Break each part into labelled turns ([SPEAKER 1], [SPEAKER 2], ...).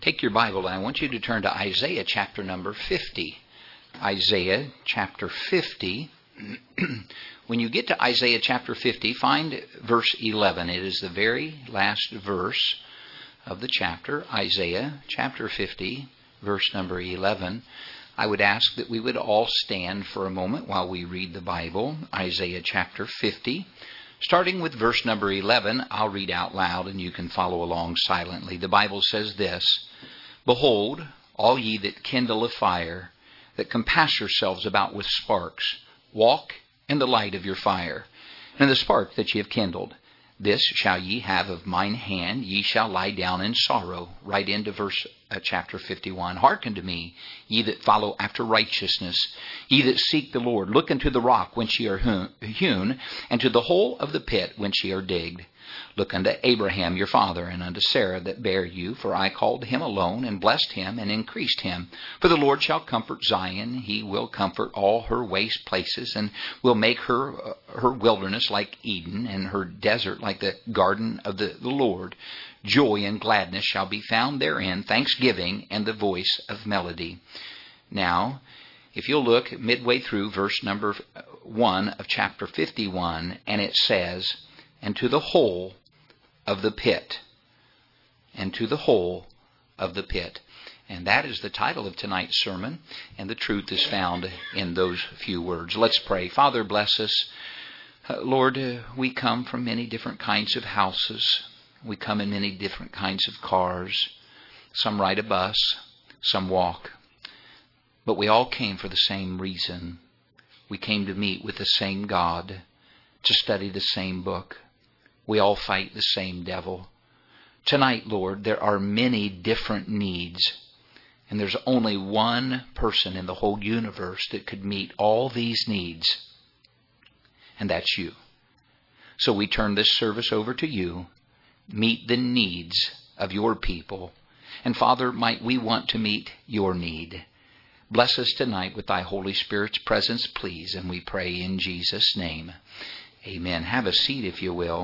[SPEAKER 1] Take your Bible and I want you to turn to Isaiah chapter number 50. Isaiah chapter 50. When you get to Isaiah chapter 50, find verse 11. It is the very last verse of the chapter. Isaiah chapter 50, verse number 11. I would ask that we would all stand for a moment while we read the Bible. Isaiah chapter 50. Starting with verse number 11, I'll read out loud and you can follow along silently. The Bible says this: Behold, all ye that kindle a fire, that compass yourselves about with sparks, walk in the light of your fire, and in the spark that ye have kindled. This shall ye have of mine hand, ye shall lie down in sorrow. Right into chapter 51. Hearken to me, ye that follow after righteousness, ye that seek the Lord. Look unto the rock whence ye are hewn, and to the hole of the pit whence ye are digged. Look unto Abraham your father, and unto Sarah that bare you, for I called him alone, and blessed him, and increased him. For the Lord shall comfort Zion, he will comfort all her waste places, and will make her wilderness like Eden, and her desert like the garden of the Lord. Joy and gladness shall be found therein, thanksgiving and the voice of melody. Now, if you'll look midway through verse number 1 of chapter 51, and it says, and to the hole of the pit. And to the hole of the pit. And that is the title of tonight's sermon, and the truth is found in those few words. Let's pray. Father, bless us. Lord, we come from many different kinds of houses. We come in many different kinds of cars. Some ride a bus, some walk. But we all came for the same reason. We came to meet with the same God, to study the same book. We all fight the same devil. Tonight, Lord, there are many different needs, and there's only one person in the whole universe that could meet all these needs, and that's you. So we turn this service over to you. Meet the needs of your people. And Father, might we want to meet your need. Bless us tonight with thy Holy Spirit's presence, please, and we pray in Jesus' name. Amen. Have a seat, if you will.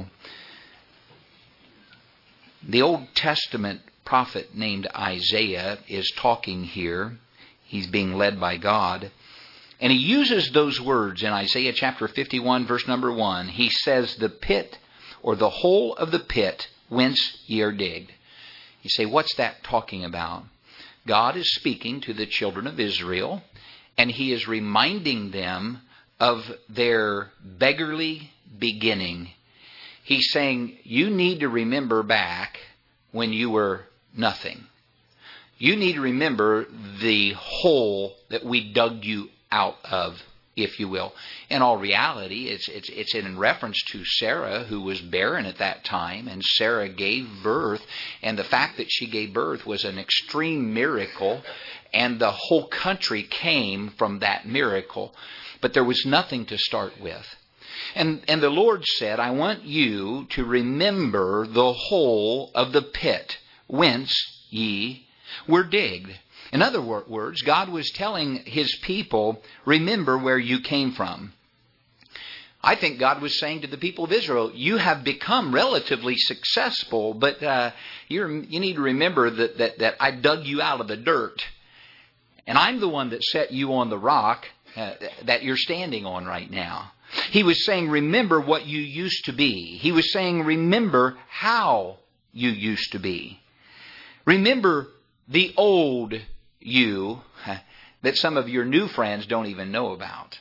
[SPEAKER 1] The Old Testament prophet named Isaiah is talking here. He's being led by God. And he uses those words in Isaiah chapter 51, verse number 1. He says, the pit, or the hole of the pit, whence ye are digged. You say, what's that talking about? God is speaking to the children of Israel, and he is reminding them of their beggarly beginning. He's saying, you need to remember back when you were nothing. You need to remember the hole that we dug you out of, if you will. In all reality, it's in reference to Sarah, who was barren at that time, and Sarah gave birth, and the fact that she gave birth was an extreme miracle, and the whole country came from that miracle. But there was nothing to start with. And the Lord said, I want you to remember the hole of the pit whence ye were digged. In other words, God was telling his people, remember where you came from. I think God was saying to the people of Israel, you have become relatively successful, but you need to remember that I dug you out of the dirt. And I'm the one that set you on the rock that you're standing on right now. He was saying, remember what you used to be. He was saying, remember how you used to be. Remember the old you that some of your new friends don't even know about.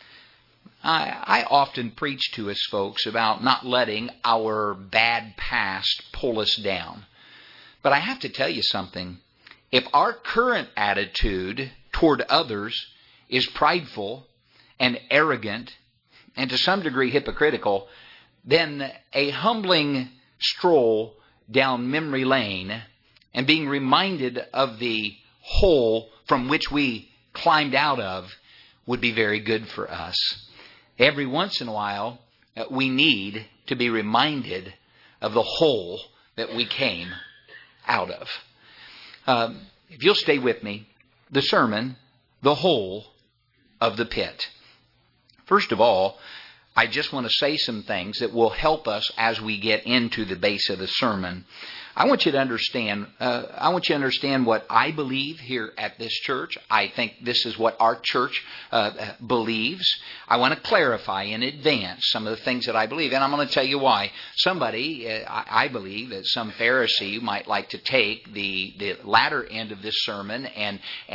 [SPEAKER 1] I often preach to us folks about not letting our bad past pull us down. But I have to tell you something. If our current attitude toward others is prideful and arrogant and to some degree hypocritical, then a humbling stroll down memory lane and being reminded of the hole from which we climbed out of would be very good for us. Every once in a while, we need to be reminded of the hole that we came out of. If you'll stay with me, the sermon, the hole of the pit. First of all, I just want to say some things that will help us as we get into the base of the sermon. I want you to understand. I want you to understand what I believe here at this church. I think this is what our church believes. I want to clarify in advance some of the things that I believe, and I'm going to tell you why. Somebody, I believe that some Pharisee might like to take the latter end of this sermon and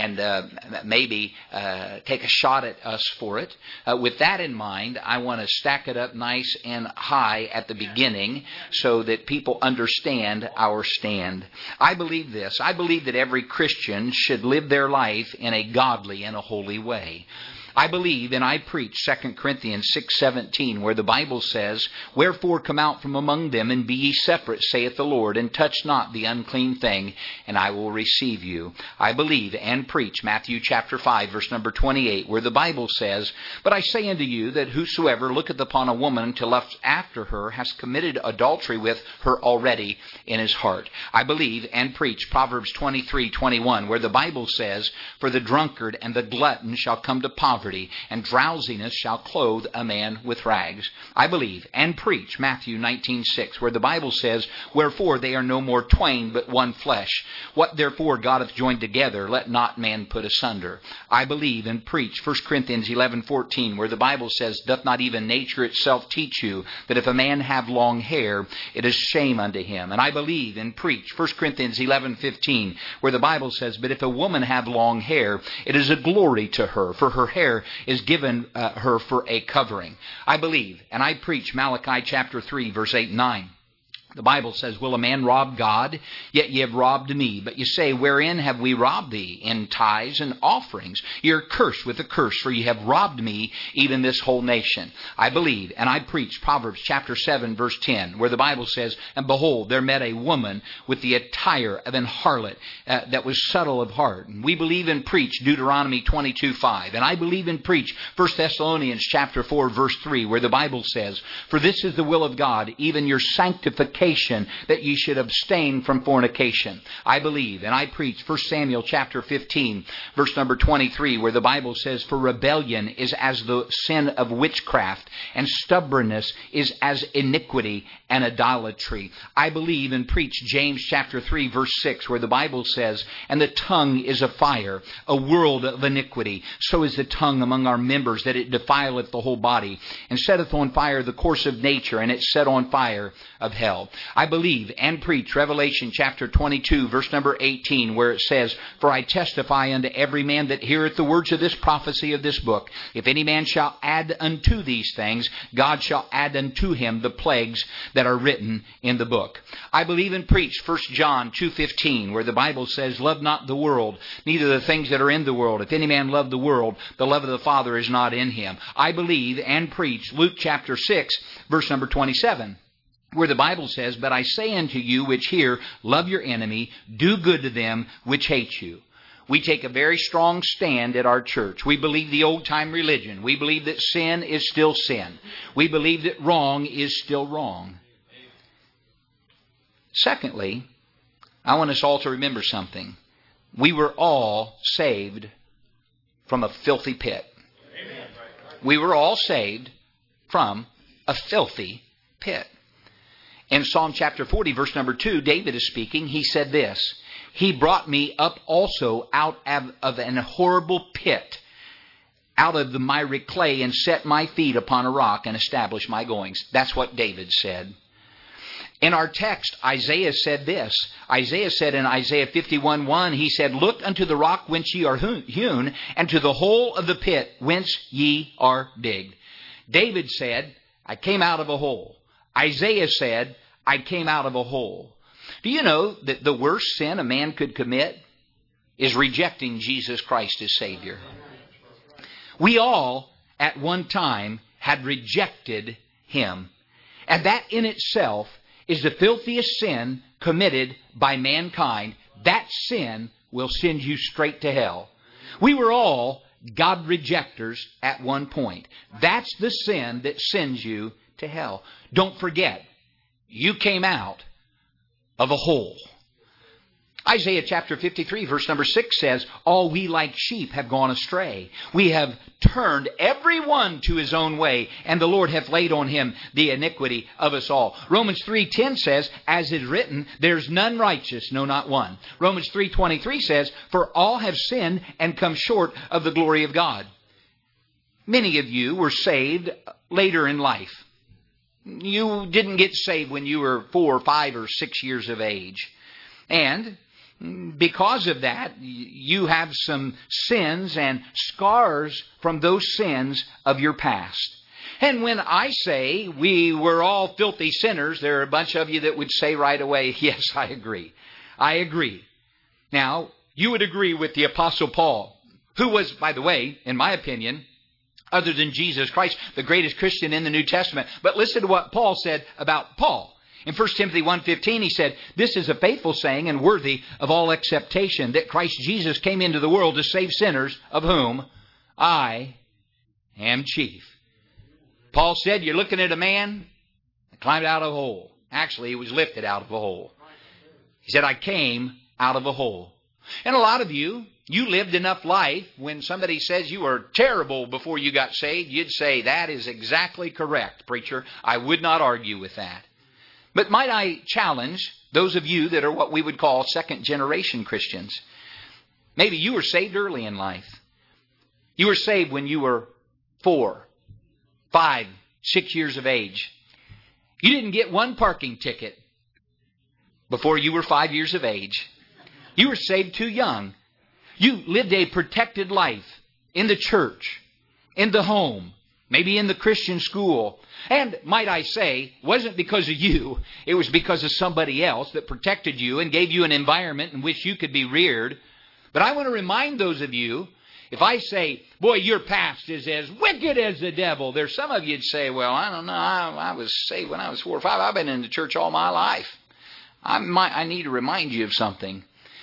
[SPEAKER 1] maybe take a shot at us for it. With that in mind, I want to stack it up nice and high at the beginning so that people understand our stand. I believe this. I believe that every Christian should live their life in a godly and a holy way. I believe and I preach 2 Corinthians 6:17, where the Bible says, "Wherefore come out from among them, and be ye separate, saith the Lord, and touch not the unclean thing, and I will receive you." I believe and preach Matthew chapter 5, verse number 28, where the Bible says, "But I say unto you, that whosoever looketh upon a woman to lust after her, has committed adultery with her already in his heart." I believe and preach Proverbs 23:21, where the Bible says, "For the drunkard and the glutton shall come to poverty, and drowsiness shall clothe a man with rags." I believe and preach Matthew 19:6, where the Bible says, "Wherefore they are no more twain, but one flesh. What therefore God hath joined together, let not man put asunder." I believe and preach 1 Corinthians 11:14, where the Bible says, "Doth not even nature itself teach you, that if a man have long hair, it is shame unto him?" And I believe and preach 1 Corinthians 11:15, where the Bible says, "But if a woman have long hair, it is a glory to her, for her hair is given her for a covering." I believe and I preach Malachi chapter 3, verse 8 and 9. The Bible says, "Will a man rob God? Yet ye have robbed me. But ye say, Wherein have we robbed thee? In tithes and offerings. Ye are cursed with a curse, for ye have robbed me, even this whole nation." I believe and I preach Proverbs chapter 7, verse 10, where the Bible says, "And behold, there met a woman with the attire of an harlot, that was subtle of heart." And we believe and preach Deuteronomy 22:5. And I believe and preach 1 Thessalonians chapter 4, verse 3, where the Bible says, "For this is the will of God, even your sanctification, that ye should abstain from fornication." I believe and I preach 1 Samuel chapter 15, verse number 23, where the Bible says, "For rebellion is as the sin of witchcraft, and stubbornness is as iniquity and idolatry." I believe and preach James chapter 3, verse 6, where the Bible says, "And the tongue is a fire, a world of iniquity. So is the tongue among our members, that it defileth the whole body, and setteth on fire the course of nature, and it set on fire of hell." I believe and preach Revelation chapter 22, verse number 18, where it says, "For I testify unto every man that heareth the words of this prophecy of this book, if any man shall add unto these things, God shall add unto him the plagues that are written in the book." I believe and preach 1 John 2:15, where the Bible says, "Love not the world, neither the things that are in the world. If any man love the world, the love of the Father is not in him." I believe and preach Luke chapter 6, verse number 27, where the Bible says, "But I say unto you which hear, love your enemy, do good to them which hate you." We take a very strong stand at our church. We believe the old-time religion. We believe that sin is still sin. We believe that wrong is still wrong. Secondly, I want us all to remember something. We were all saved from a filthy pit. We were all saved from a filthy pit. In Psalm chapter 40, verse number 2, David is speaking. He said this, "He brought me up also out of an horrible pit, out of the miry clay, and set my feet upon a rock, and established my goings." That's what David said. In our text, Isaiah said this. Isaiah said in Isaiah 51:1, he said, "Look unto the rock whence ye are hewn, and to the hole of the pit whence ye are digged." David said, "I came out of a hole." Isaiah said, "I came out of a hole." Do you know that the worst sin a man could commit is rejecting Jesus Christ as Savior? We all, at one time, had rejected Him. And that in itself is the filthiest sin committed by mankind. That sin will send you straight to hell. We were all God rejectors at one point. That's the sin that sends you to hell. Don't forget, you came out of a hole. Isaiah chapter 53 verse number 6 says, all we like sheep have gone astray. We have turned every one to his own way, and the Lord hath laid on him the iniquity of us all. Romans 3:10 says, as is written, there's none righteous, no, not one. Romans 3:23 says, for all have sinned and come short of the glory of God. Many of you were saved later in life. You didn't get saved when you were 4, 5, or 6 years of age. And because of that, you have some sins and scars from those sins of your past. And when I say we were all filthy sinners, there are a bunch of you that would say right away, yes, I agree. I agree. Now, you would agree with the Apostle Paul, who was, by the way, in my opinion, other than Jesus Christ, the greatest Christian in the New Testament. But listen to what Paul said about Paul. In 1 Timothy 1:15, he said, this is a faithful saying and worthy of all acceptation, that Christ Jesus came into the world to save sinners, of whom I am chief. Paul said, you're looking at a man that climbed out of a hole. Actually, he was lifted out of a hole. He said, I came out of a hole. And a lot of you lived enough life when somebody says you were terrible before you got saved, you'd say, that is exactly correct, preacher. I would not argue with that. But might I challenge those of you that are what we would call second-generation Christians? Maybe you were saved early in life. You were saved when you were 4, 5, 6 years of age. You didn't get one parking ticket before you were 5 years of age. You were saved too young. You lived a protected life in the church, in the home, maybe in the Christian school. And might I say, it wasn't because of you. It was because of somebody else that protected you and gave you an environment in which you could be reared. But I want to remind those of you, if I say, boy, your past is as wicked as the devil, there's some of you that say, well, I don't know, I was saved when I was 4 or 5. I've been in the church all my life. I need to remind you of something.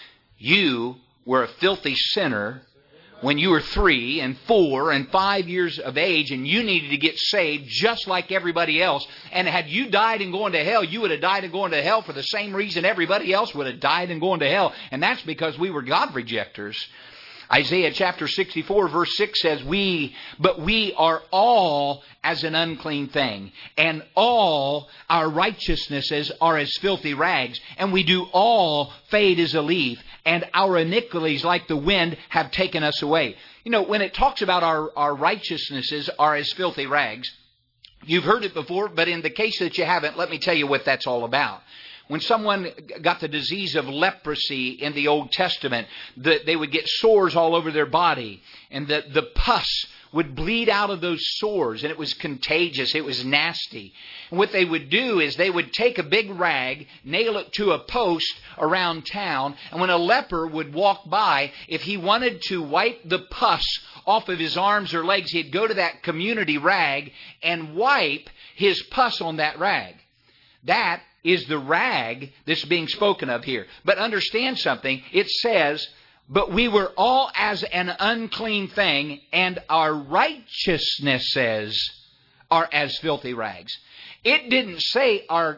[SPEAKER 1] You were a filthy sinner when you were 3 and 4 and 5 years of age, and you needed to get saved just like everybody else. And had you died and gone to hell, you would have died and gone to hell for the same reason everybody else would have died and gone to hell. And that's because we were God rejectors. Isaiah chapter 64 verse 6 says, but we are all as an unclean thing, and all our righteousnesses are as filthy rags, and we do all fade as a leaf, and our iniquities like the wind have taken us away. You know, when it talks about our righteousnesses are as filthy rags, you've heard it before, but in the case that you haven't, let me tell you what that's all about. When someone got the disease of leprosy in the Old Testament, they would get sores all over their body, and the pus would bleed out of those sores, and it was contagious. It was nasty. And what they would do is they would take a big rag, nail it to a post around town, and when a leper would walk by, if he wanted to wipe the pus off of his arms or legs, he'd go to that community rag and wipe his pus on that rag. That is the rag that's being spoken of here. But understand something. It says, but we were all as an unclean thing, and our righteousnesses are as filthy rags. It didn't say our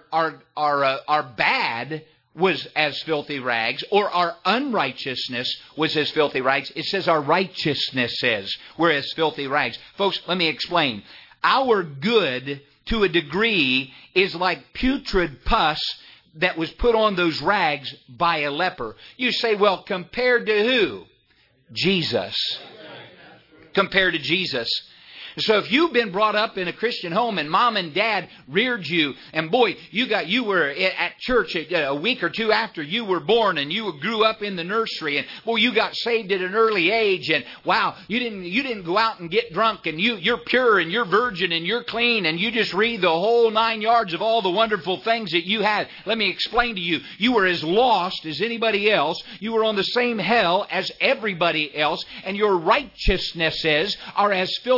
[SPEAKER 1] bad was as filthy rags, or our unrighteousness was as filthy rags. It says our righteousnesses were as filthy rags. Folks, let me explain. Our good, to a degree, is like putrid pus that was put on those rags by a leper. You say, well, compared to who? Jesus. Compared to Jesus. So if you've been brought up in a Christian home and mom and dad reared you, and boy, you were at church a week or two after you were born, and you grew up in the nursery, and boy, you got saved at an early age, and wow, you didn't go out and get drunk, and you're pure and you're virgin and you're clean, and you just read the whole 9 yards of all the wonderful things that you had. Let me explain to you. You were as lost as anybody else. You were on the same hell as everybody else, and your righteousnesses are as filthy rags.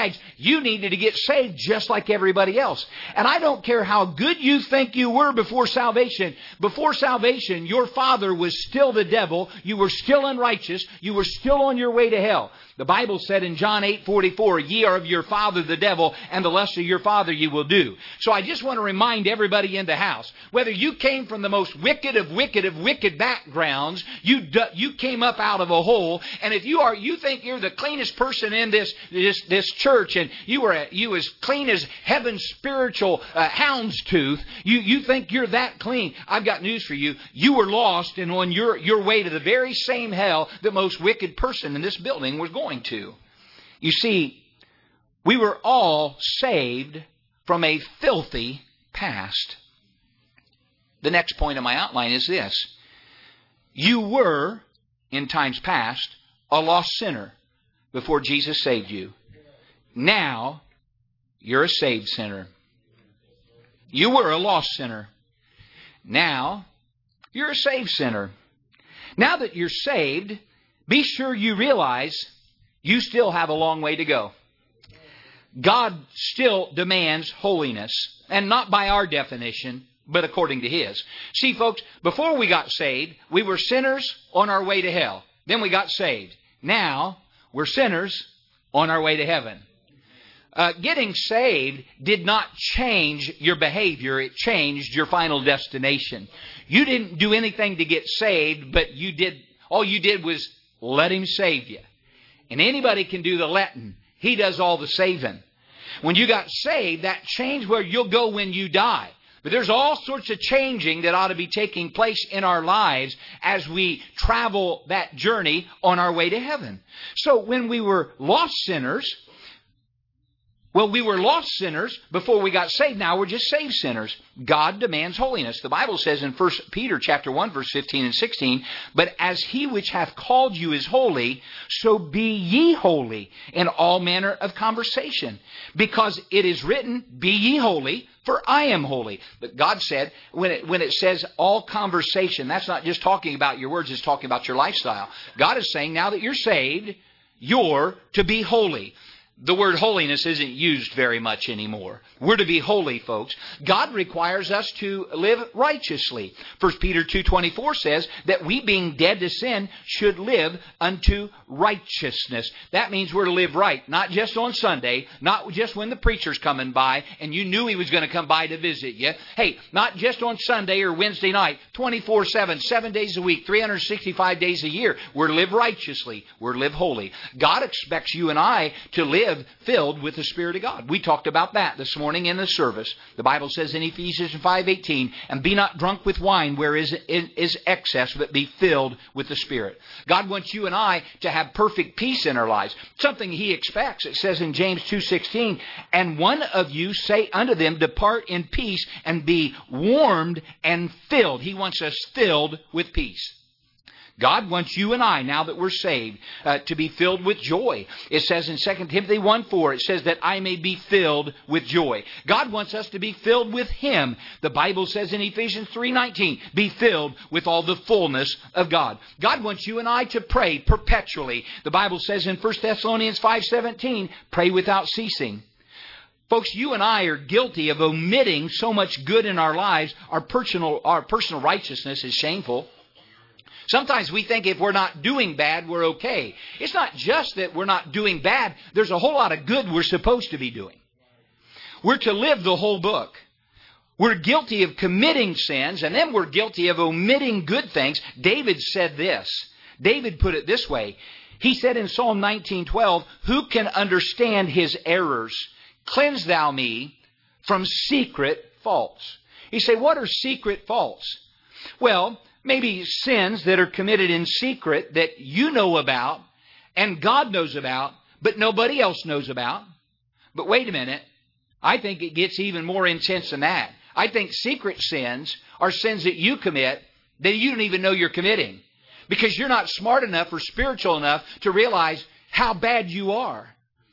[SPEAKER 1] Besides, you needed to get saved just like everybody else. And I don't care how good you think you were before salvation. Before salvation, your father was still the devil. You were still unrighteous. You were still on your way to hell. The Bible said in John 8:44, ye are of your father the devil, and the lust of your father you will do. So I just want to remind everybody in the house, whether you came from the most wicked of wicked backgrounds, you came up out of a hole, and if you think you're the cleanest person in this church, and you as clean as heaven's spiritual hound's tooth, you think you're that clean. I've got news for you. You were lost and on your way to the very same hell that most wicked person in this building was going to. You see, we were all saved from a filthy past. The next point of my outline is this. You were, in times past, a lost sinner before Jesus saved you. Now, you're a saved sinner. You were a lost sinner. Now, you're a saved sinner. Now that you're saved, be sure you realize you still have a long way to go. God still demands holiness, and not by our definition, but according to His. See, folks, before we got saved, we were sinners on our way to hell. Then we got saved. Now, we're sinners on our way to heaven. Getting saved did not change your behavior. It changed your final destination. You didn't do anything to get saved, but all you did was let Him save you. And anybody can do the letting. He does all the saving. When you got saved, that changed where you'll go when you die. But there's all sorts of changing that ought to be taking place in our lives as we travel that journey on our way to heaven. So when we were lost sinners, we were lost sinners before we got saved. Now we're just saved sinners. God demands holiness. The Bible says in 1 Peter chapter 1, verse 15 and 16, but as He which hath called you is holy, so be ye holy in all manner of conversation. Because it is written, be ye holy, for I am holy. But God said, when it says all conversation, that's not just talking about your words, it's talking about your lifestyle. God is saying, now that you're saved, you're to be holy. The word holiness isn't used very much anymore. We're to be holy, folks. God requires us to live righteously. 1 Peter 2:24 says that we, being dead to sin, should live unto righteousness. That means we're to live right, not just on Sunday, not just when the preacher's coming by and you knew he was going to come by to visit you. Hey, not just on Sunday or Wednesday night, 24/7, 7 days a week, 365 days a year. We're to live righteously. We're to live holy. God expects you and I to live filled with the Spirit of God. We talked about that this morning in the service. The Bible says in Ephesians 5:18, and be not drunk with wine where is excess, but be filled with the Spirit. God wants you and I to have perfect peace in our lives. Something He expects. It says in James 2:16, and one of you say unto them, depart in peace and be warmed and filled. He wants us filled with peace. God wants you and I, now that we're saved, to be filled with joy. It says in 2 Timothy 1:4, it says that I may be filled with joy. God wants us to be filled with Him. The Bible says in Ephesians 3:19, be filled with all the fullness of God. God wants you and I to pray perpetually. The Bible says in 1 Thessalonians 5:17, pray without ceasing. Folks, you and I are guilty of omitting so much good in our lives. Our personal righteousness is shameful. Sometimes we think if we're not doing bad, we're okay. It's not just that we're not doing bad. There's a whole lot of good we're supposed to be doing. We're to live the whole book. We're guilty of committing sins, and then we're guilty of omitting good things. David said this. David put it this way. He said in Psalm 19:12, who can understand his errors? Cleanse thou me from secret faults. You say, what are secret faults? Well, maybe sins that are committed in secret that you know about and God knows about, but nobody else knows about. But wait a minute. I think it gets even more intense than that. I think secret sins are sins that you commit that you don't even know you're committing, because you're not smart enough or spiritual enough to realize how bad you are.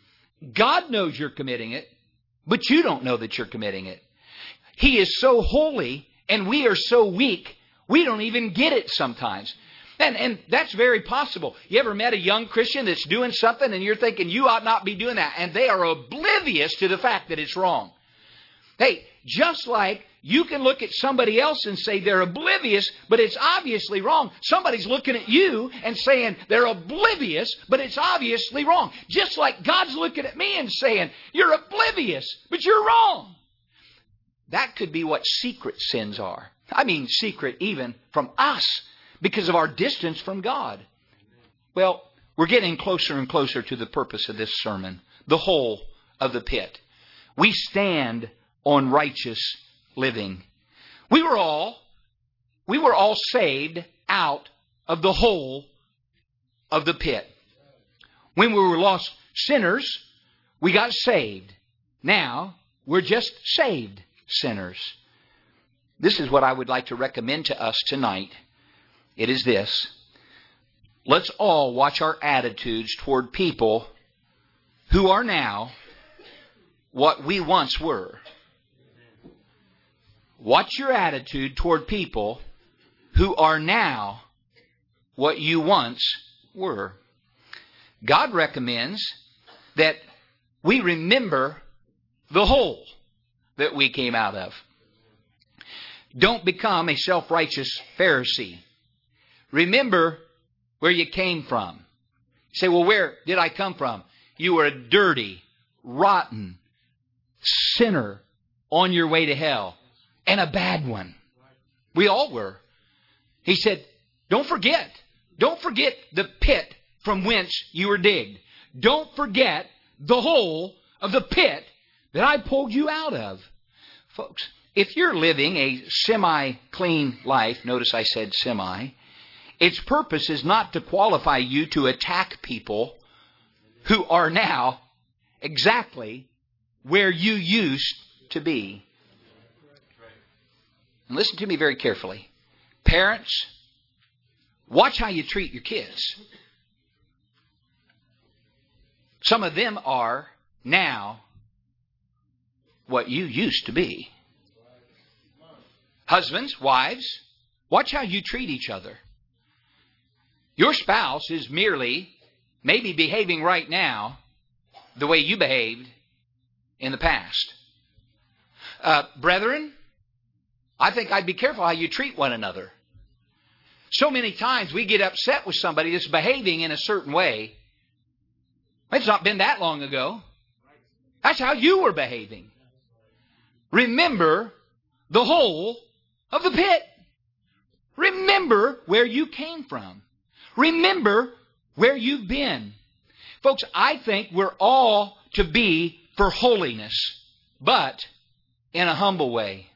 [SPEAKER 1] God knows you're committing it, but you don't know that you're committing it. He is so holy and we are so weak, we don't even get it sometimes. And that's very possible. You ever met a young Christian that's doing something and you're thinking you ought not be doing that, and they are oblivious to the fact that it's wrong? Hey, just like you can look at somebody else and say they're oblivious, but it's obviously wrong. Somebody's looking at you and saying they're oblivious, but it's obviously wrong. Just like God's looking at me and saying, you're oblivious, but you're wrong. That could be what secret sins are. I mean, secret even from us because of our distance from God. Well, we're getting closer and closer to the purpose of this sermon, the hole of the pit. We stand on righteous living. We were all saved out of the hole of the pit. When we were lost sinners, we got saved. Now, we're just saved sinners. This is what I would like to recommend to us tonight. It is this. Let's all watch our attitudes toward people who are now what we once were. Watch your attitude toward people who are now what you once were. God recommends that we remember the hole that we came out of. Don't become a self-righteous Pharisee. Remember where you came from. You say, well, where did I come from? You were a dirty, rotten sinner on your way to hell. And a bad one. We all were. He said, don't forget. Don't forget the pit from whence you were digged. Don't forget the hole of the pit that I pulled you out of. Folks, if you're living a semi-clean life, notice I said semi, its purpose is not to qualify you to attack people who are now exactly where you used to be. And listen to me very carefully. Parents, watch how you treat your kids. Some of them are now what you used to be. Husbands, wives, watch how you treat each other. Your spouse is merely maybe behaving right now the way you behaved in the past. Brethren, I think I'd be careful how you treat one another. So many times we get upset with somebody that's behaving in a certain way. It's not been that long ago. That's how you were behaving. Remember the hole of the pit. Remember where you came from. Remember where you've been. Folks, I think we're all to be for holiness, but in a humble way.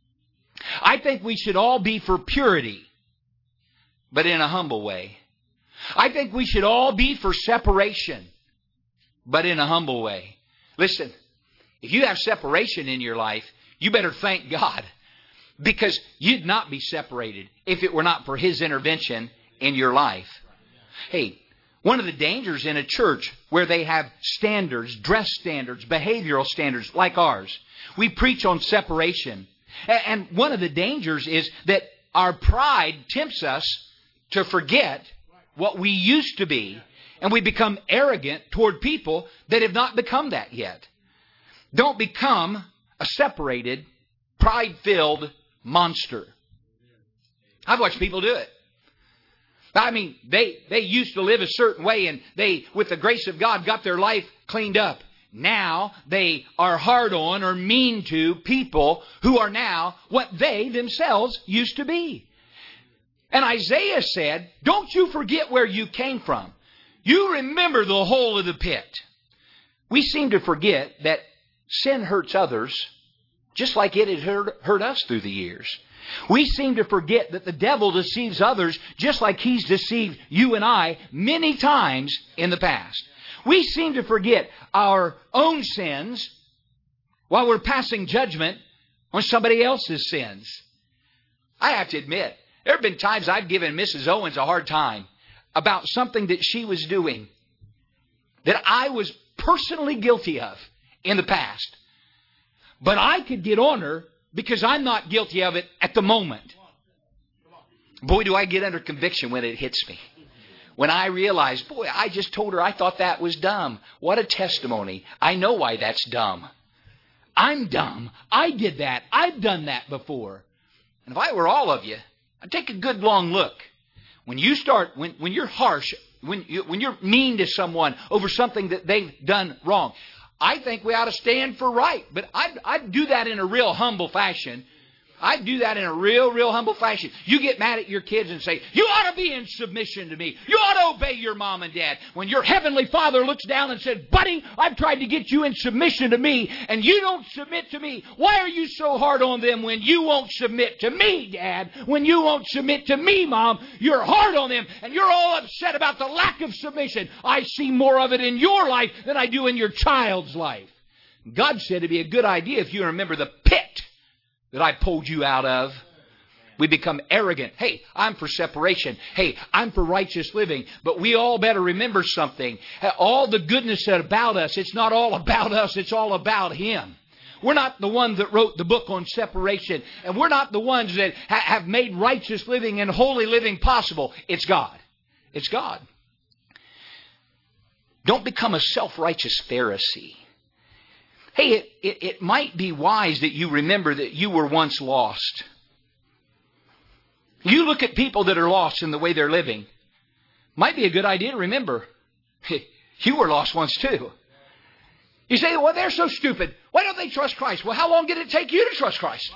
[SPEAKER 1] I think we should all be for purity, but in a humble way. I think we should all be for separation, but in a humble way. Listen, if you have separation in your life, you better thank God, because you'd not be separated if it were not for His intervention in your life. Hey, one of the dangers in a church where they have standards, dress standards, behavioral standards like ours, we preach on separation. And one of the dangers is that our pride tempts us to forget what we used to be, and we become arrogant toward people that have not become that yet. Don't become a separated, pride-filled monster. I've watched people do it. I mean, they used to live a certain way, and they, with the grace of God, got their life cleaned up. Now they are hard on or mean to people who are now what they themselves used to be. And Isaiah said, don't you forget where you came from. You remember the hole of the pit. We seem to forget that sin hurts others just like it had hurt us through the years. We seem to forget that the devil deceives others just like he's deceived you and I many times in the past. We seem to forget our own sins while we're passing judgment on somebody else's sins. I have to admit, there have been times I've given Mrs. Owens a hard time about something that she was doing that I was personally guilty of in the past. But I could get on her because I'm not guilty of it at the moment. Boy, do I get under conviction when it hits me. When I realize, boy, I just told her I thought that was dumb. What a testimony. I know why that's dumb. I'm dumb. I did that. I've done that before. And if I were all of you, I'd take a good long look. When you start, when you're harsh, when you're mean to someone over something that they've done wrong, I think we ought to stand for right. But I'd do that in a real humble fashion. I'd do that in a real humble fashion. You get mad at your kids and say, you ought to be in submission to me. You ought to obey your mom and dad. When your heavenly Father looks down and says, buddy, I've tried to get you in submission to me, and you don't submit to me. Why are you so hard on them when you won't submit to me, Dad? When you won't submit to me, Mom, you're hard on them, and you're all upset about the lack of submission. I see more of it in your life than I do in your child's life. God said it'd be a good idea if you remember the pit that I pulled you out of. We become arrogant. Hey, I'm for separation. Hey, I'm for righteous living. But we all better remember something. All the goodness about us, it's not all about us, it's all about Him. We're not the ones that wrote the book on separation. And we're not the ones that have made righteous living and holy living possible. It's God. It's God. Don't become a self-righteous Pharisee. Hey, it might be wise that you remember that you were once lost. You look at people that are lost in the way they're living. Might be a good idea to remember, you were lost once too. You say, well, they're so stupid. Why don't they trust Christ? Well, how long did it take you to trust Christ?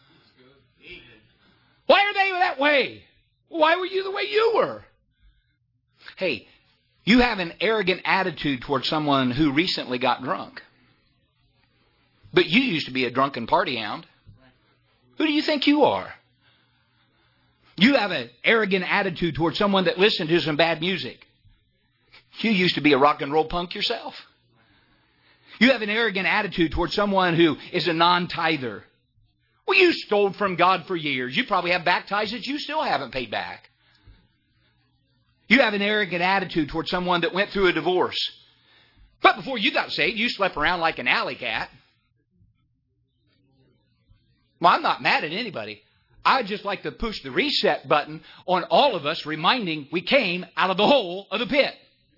[SPEAKER 1] Why are they that way? Why were you the way you were? Hey, you have an arrogant attitude towards someone who recently got drunk. But you used to be a drunken party hound. Who do you think you are? You have an arrogant attitude towards someone that listened to some bad music. You used to be a rock and roll punk yourself. You have an arrogant attitude towards someone who is a non-tither. Well, you stole from God for years. You probably have back ties that you still haven't paid back. You have an arrogant attitude towards someone that went through a divorce. But before you got saved, you slept around like an alley cat. Well, I'm not mad at anybody. I'd just like to push the reset button on all of us, reminding we came out of the hole of the pit.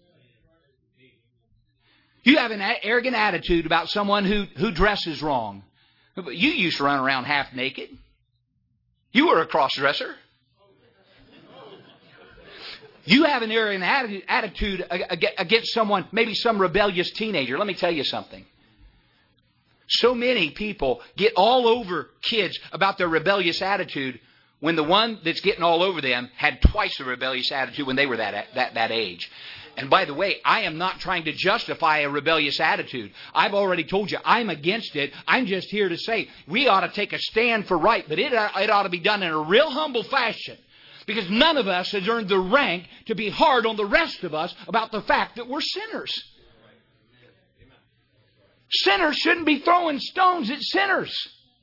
[SPEAKER 1] You have an arrogant attitude about someone who dresses wrong. But you used to run around half naked. You were a cross-dresser. You have an arrogant attitude against someone, maybe some rebellious teenager. Let me tell you something. So many people get all over kids about their rebellious attitude when the one that's getting all over them had twice the rebellious attitude when they were that age. And by the way, I am not trying to justify a rebellious attitude. I've already told you I'm against it. I'm just here to say we ought to take a stand for right, but it ought to be done in a real humble fashion. Because none of us has earned the rank to be hard on the rest of us about the fact that we're sinners. Sinners shouldn't be throwing stones at sinners.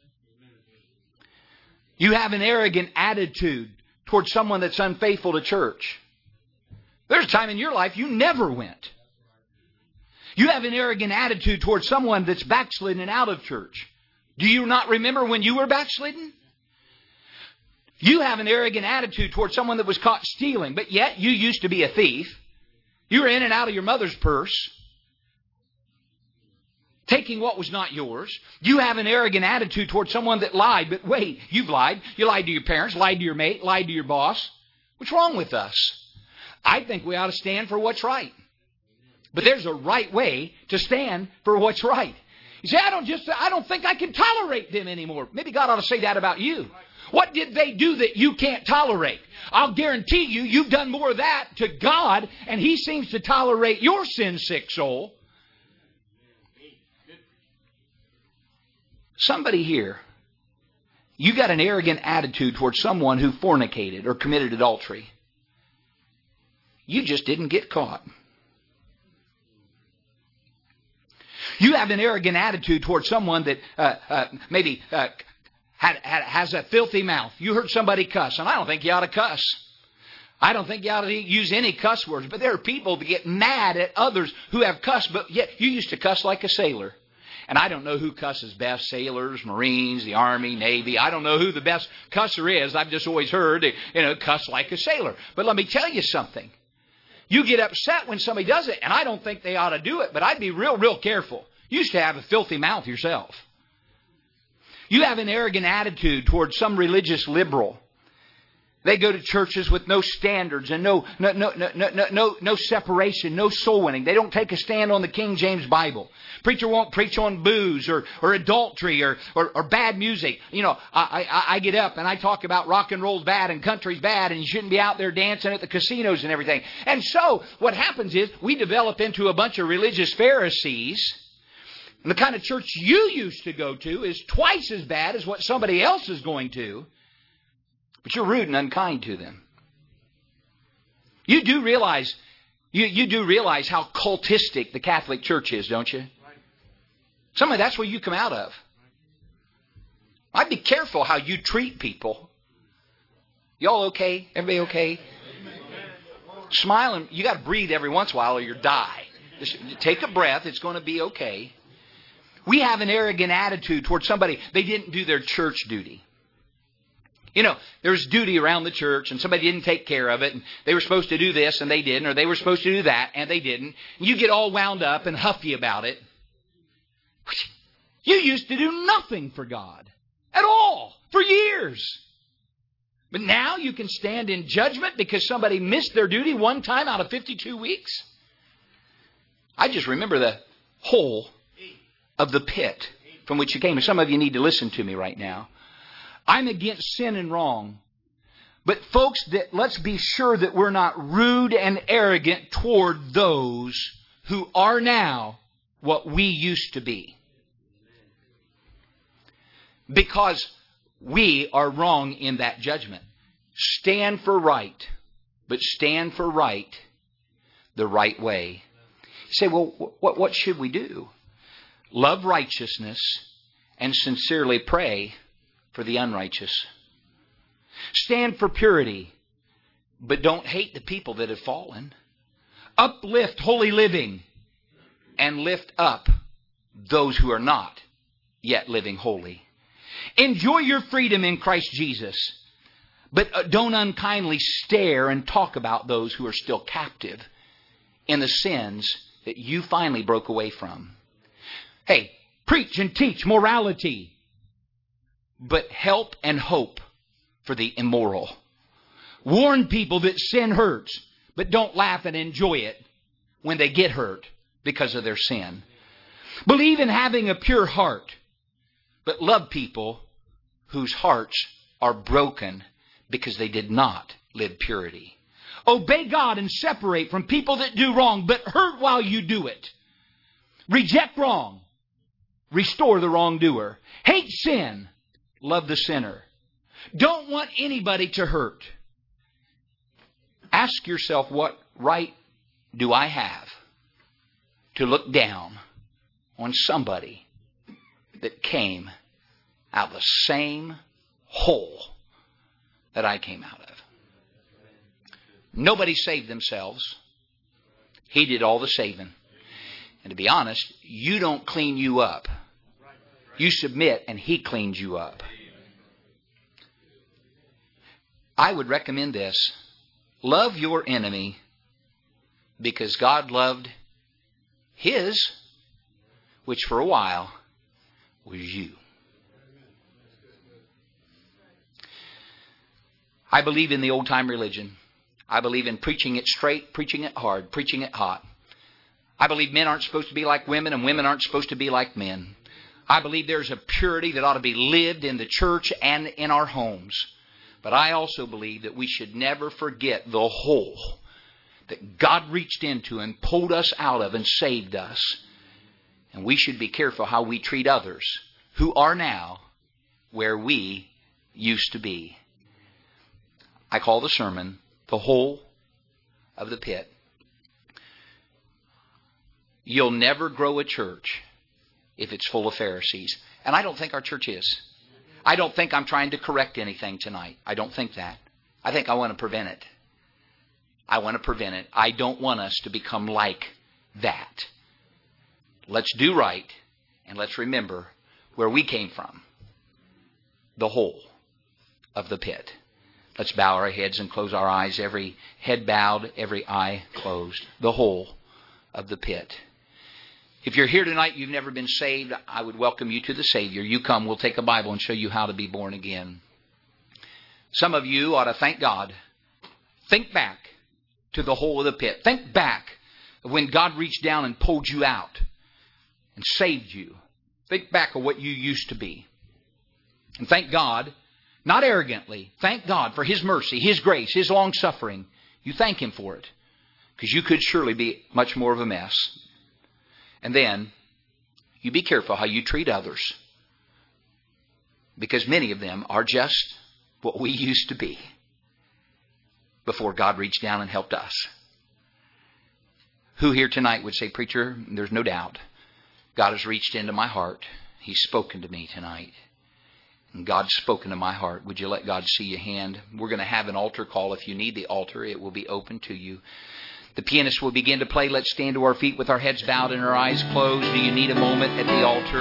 [SPEAKER 1] You have an arrogant attitude towards someone that's unfaithful to church. There's a time in your life you never went. You have an arrogant attitude towards someone that's backslidden and out of church. Do you not remember when you were backslidden? You have an arrogant attitude towards someone that was caught stealing, but yet you used to be a thief. You were in and out of your mother's purse, taking what was not yours. You have an arrogant attitude towards someone that lied. But wait, you've lied. You lied to your parents, lied to your mate, lied to your boss. What's wrong with us? I think we ought to stand for what's right. But there's a right way to stand for what's right. You say, I don't think I can tolerate them anymore. Maybe God ought to say that about you. What did they do that you can't tolerate? I'll guarantee you've done more of that to God, and He seems to tolerate your sin-sick soul. Somebody here, you got an arrogant attitude towards someone who fornicated or committed adultery. You just didn't get caught. You have an arrogant attitude towards someone that maybe has a filthy mouth. You heard somebody cuss, and I don't think you ought to cuss. I don't think you ought to use any cuss words. But there are people that get mad at others who have cussed, but yet you used to cuss like a sailor. And I don't know who cusses best, sailors, Marines, the Army, Navy. I don't know who the best cusser is. I've just always heard, cuss like a sailor. But let me tell you something. You get upset when somebody does it, and I don't think they ought to do it, but I'd be real careful. You used to have a filthy mouth yourself. You have an arrogant attitude towards some religious liberal. They go to churches with no standards and no separation, no soul winning. They don't take a stand on the King James Bible. Preacher won't preach on booze or adultery or bad music. I get up and I talk about rock and roll's bad and country's bad and you shouldn't be out there dancing at the casinos and everything. And so what happens is we develop into a bunch of religious Pharisees. And the kind of church you used to go to is twice as bad as what somebody else is going to. But you're rude and unkind to them. You do realize how cultistic the Catholic Church is, don't you? Somebody, that's where you come out of. I'd be careful how you treat people. Y'all okay? Everybody okay? Smiling. You got to breathe every once in a while or you'll die. Just take a breath. It's going to be okay. We have an arrogant attitude towards somebody. They didn't do their church duty. There's duty around the church and somebody didn't take care of it and they were supposed to do this and they didn't, or they were supposed to do that and they didn't. You get all wound up and huffy about it. You used to do nothing for God at all for years. But now you can stand in judgment because somebody missed their duty one time out of 52 weeks. I just remember the hole of the pit from which you came. And some of you need to listen to me right now. I'm against sin and wrong. But folks, let's be sure that we're not rude and arrogant toward those who are now what we used to be. Because we are wrong in that judgment. Stand for right, but stand for right the right way. You say, well, what should we do? Love righteousness and sincerely pray for the unrighteous. Stand for purity, but don't hate the people that have fallen. Uplift holy living and lift up those who are not yet living holy. Enjoy your freedom in Christ Jesus, but don't unkindly stare and talk about those who are still captive in the sins that you finally broke away from. Hey, preach and teach morality, but help and hope for the immoral. Warn people that sin hurts, but don't laugh and enjoy it when they get hurt because of their sin. Believe in having a pure heart, but love people whose hearts are broken because they did not live purity. Obey God and separate from people that do wrong, but hurt while you do it. Reject wrong. Restore the wrongdoer. Hate sin. Love the sinner. Don't want anybody to hurt. Ask yourself, what right do I have to look down on somebody that came out of the same hole that I came out of? Nobody saved themselves. He did all the saving. And to be honest, you don't clean you up. You submit and He cleans you up. I would recommend this. Love your enemy because God loved His, which for a while was you. I believe in the old-time religion. I believe in preaching it straight, preaching it hard, preaching it hot. I believe men aren't supposed to be like women and women aren't supposed to be like men. I believe there's a purity that ought to be lived in the church and in our homes. But I also believe that we should never forget the hole that God reached into and pulled us out of and saved us. And we should be careful how we treat others who are now where we used to be. I call the sermon The Hole of the Pit. You'll never grow a church if it's full of Pharisees. And I don't think our church is. I don't think I'm trying to correct anything tonight. I don't think that. I think I want to prevent it. I want to prevent it. I don't want us to become like that. Let's do right And let's remember where we came from. The hole of the pit. Let's bow our heads and close our eyes. Every head bowed, every eye closed. The hole of the pit. If you're here tonight, you've never been saved, I would welcome you to the Savior. You come, we'll take a Bible and show you how to be born again. Some of you ought to thank God. Think back to the hole of the pit. Think back of when God reached down and pulled you out and saved you. Think back of what you used to be. And thank God, not arrogantly, thank God for His mercy, His grace, His long-suffering. You thank Him for it, because you could surely be much more of a mess. And then, you be careful how you treat others, because many of them are just what we used to be before God reached down and helped us. Who here tonight would say, "Preacher, there's no doubt God has reached into my heart. He's spoken to me tonight. And God's spoken to my heart." Would you let God see your hand? We're going to have an altar call. If you need the altar, it will be open to you. The pianist will begin to play. Let's stand to our feet with our heads bowed and our eyes closed. Do you need a moment at the altar?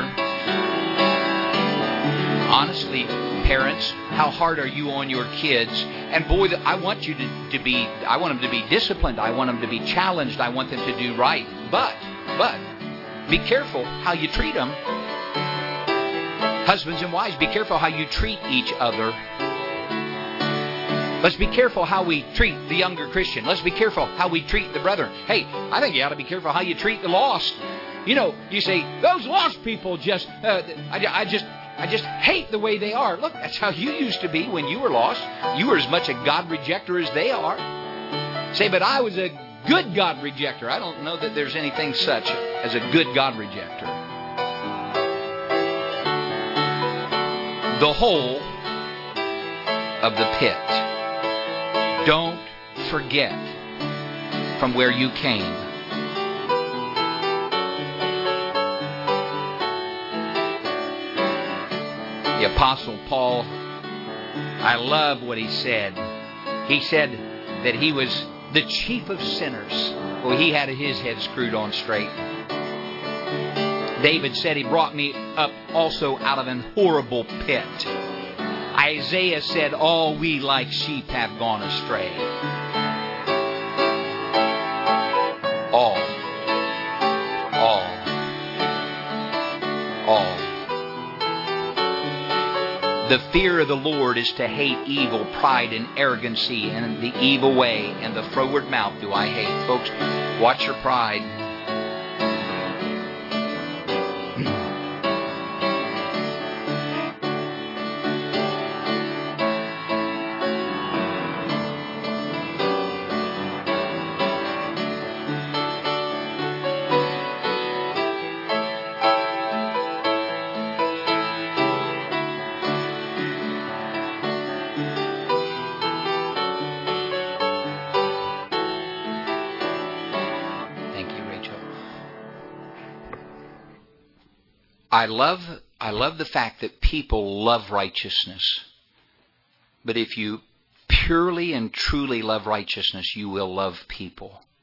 [SPEAKER 1] Honestly, parents, how hard are you on your kids? And boy, I want them to be disciplined. I want them to be challenged. I want them to do right. But be careful how you treat them. Husbands and wives, be careful how you treat each other. Let's be careful how we treat the younger Christian. Let's be careful how we treat the brethren. Hey, I think you ought to be careful how you treat the lost. You know, you say, those lost people I just hate the way they are. Look, that's how you used to be when you were lost. You were as much a God rejecter as they are. Say, but I was a good God rejecter. I don't know that there's anything such as a good God rejecter. The hole of the pit. Don't forget from where you came. The Apostle Paul, I love what he said. He said that he was the chief of sinners. Well, he had his head screwed on straight. David said, He brought me up also out of an horrible pit. Isaiah said, all we like sheep have gone astray. All. The fear of the Lord is to hate evil, pride, and arrogancy, and the evil way, and the froward mouth do I hate. Folks, watch your pride. I love the fact that people love righteousness. But if you purely and truly love righteousness, you will love people.